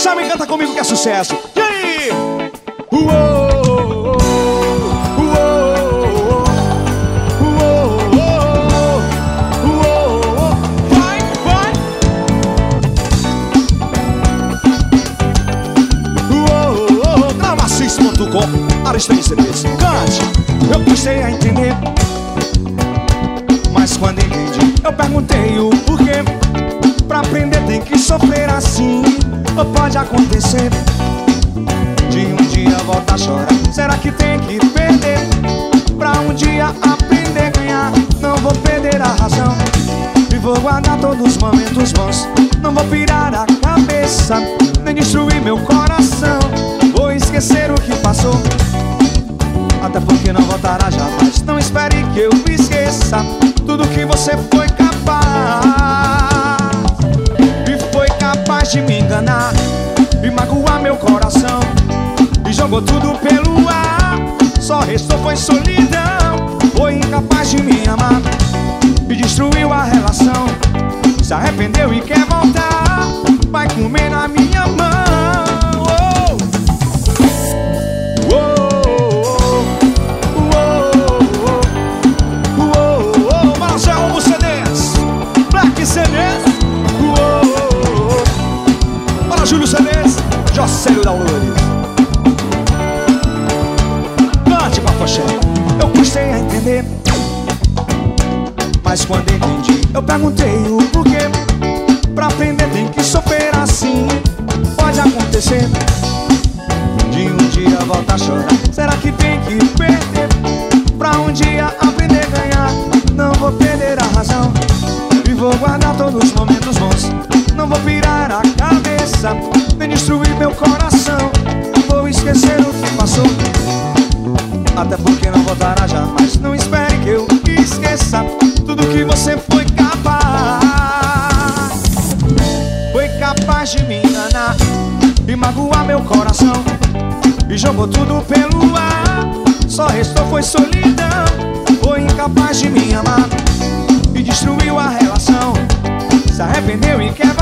sabe, canta comigo que é sucesso. E aí? Uou, uou, uou, uou. Vai, vai. Uou, gravacis.com, Aristei CDs. Cante. Eu comecei a entender, mas quando entendi, eu perguntei o porquê. Pra aprender tem que sofrer assim, ou pode acontecer de um dia voltar a chorar. Será que tem que perder pra um dia aprender a ganhar? Não vou perder a razão e vou guardar todos os momentos bons. Não vou pirar a cabeça, nem destruir meu coração. Vou esquecer o que passou, até porque não voltará jamais. Não espere que eu esqueça tudo que você foi capaz. Capaz de me enganar e magoar meu coração, e jogou tudo pelo ar. Só restou foi solidão. Foi incapaz de me amar e destruiu a relação. Se arrependeu e quer voltar, vai comer na minha mão. Marcel Homo CDs, Black CDs. Júlio CDs, Jocélio da Loures. Cante com a Foché. Eu custei a entender, mas quando entendi, eu perguntei o porquê. Pra aprender tem que sofrer assim, pode acontecer de um dia voltar a chorar. Será que tem que perder pra um dia aprender a ganhar? Não vou perder a razão e vou guardar todos os momentos bons. Não vou pirar a cabeça, nem destruir meu coração. Vou esquecer o que passou, até porque não voltará jamais. Não espere que eu esqueça tudo que você foi capaz. Foi capaz de me enganar e magoar meu coração, e jogou tudo pelo ar. Só restou foi solidão. Foi incapaz de me amar e destruiu a relação. Se arrependeu e quer